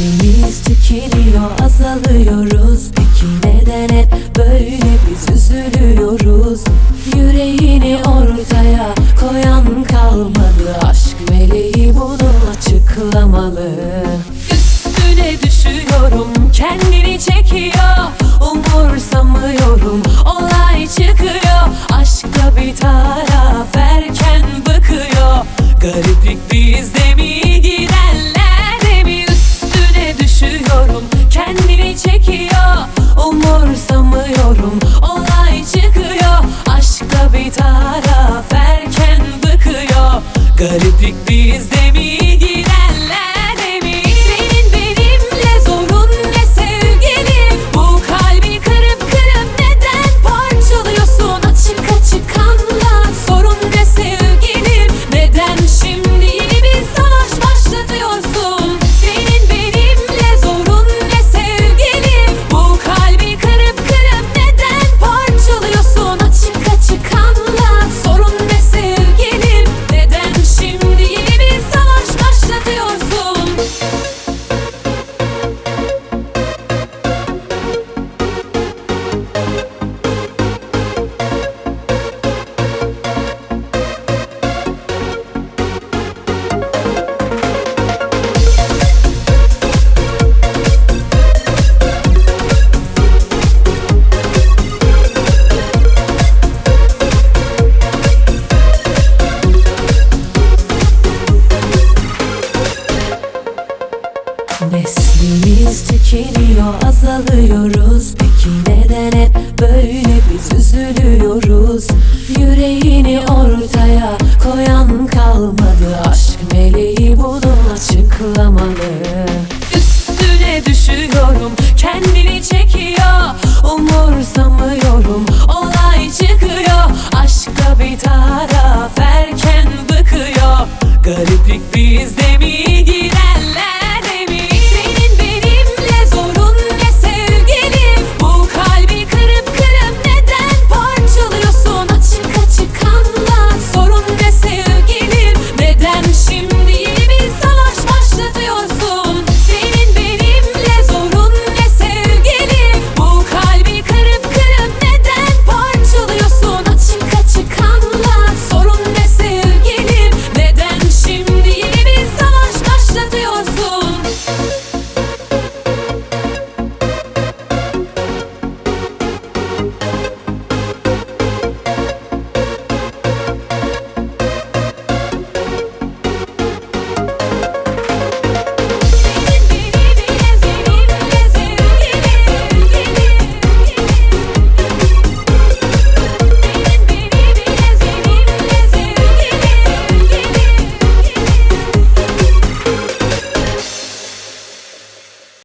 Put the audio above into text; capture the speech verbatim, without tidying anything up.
Neslimiz tükeniyor, azalıyoruz. Peki neden hep böyle biz üzülüyoruz? Yüreğini ortaya koyan kalmadı. Aşk meleği bunu açıklamalı. Üstüne düşüyorum, kendini çekiyor. Umursamıyorum, olay çıkıyor. Aşkta bir taraf erken bıkıyor. Gariplik bizde mi, gidenlerde mi? Üstüne düşüyorum, kendini çekiyor. Umursamıyorum, olay çıkıyor. Aşkta bir taraf erken bıkıyor. Gariplik bizde mi, gidenlerde mi? Senin benimle zorun ne sevgilim? Bu kalbi kırıp kırıp neden parçalıyorsun? Açık açık anlat, sorun ne sevgilim? Neden şimdi yeni bir savaş başlatıyorsun? Senin benimle zorun ne sevgilim? Bu kalbi kırıp kırıp neden parçalıyorsun? Açık açık anlat, sorun ne sevgilim? Neden şimdi yeni bir savaş başlatıyorsun? Neslimiz tükeniyor, azalıyoruz. Peki neden hep böyle biz üzülüyoruz? Yüreğini ortaya koyan kalmadı. Aşk meleği bunu açıklamalı. Üstüne düşüyorum, kendini çekiyor. Umursamıyorum,